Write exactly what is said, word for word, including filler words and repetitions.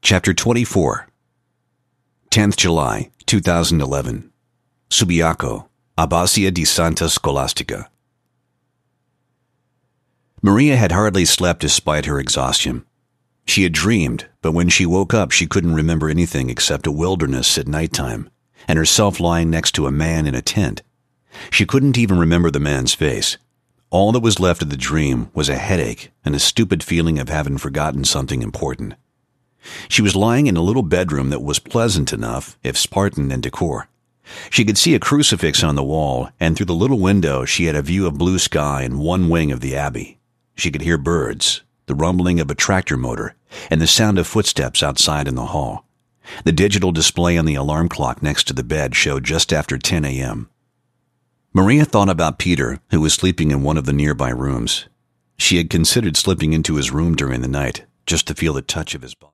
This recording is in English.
Chapter twenty-four. tenth July, two thousand eleven. Subiaco, Abbazia di Santa Scholastica. Maria had hardly slept despite her exhaustion. She had dreamed, but when she woke up she couldn't remember anything except a wilderness at nighttime, and herself lying next to a man in a tent. She couldn't even remember the man's face. All that was left of the dream was a headache and a stupid feeling of having forgotten something important. She was lying in a little bedroom that was pleasant enough, if Spartan in decor. She could see a crucifix on the wall, and through the little window she had a view of blue sky and one wing of the abbey. She could hear birds, the rumbling of a tractor motor, and the sound of footsteps outside in the hall. The digital display on the alarm clock next to the bed showed just after ten a.m. Maria thought about Peter, who was sleeping in one of the nearby rooms. She had considered slipping into his room during the night, just to feel the touch of his body.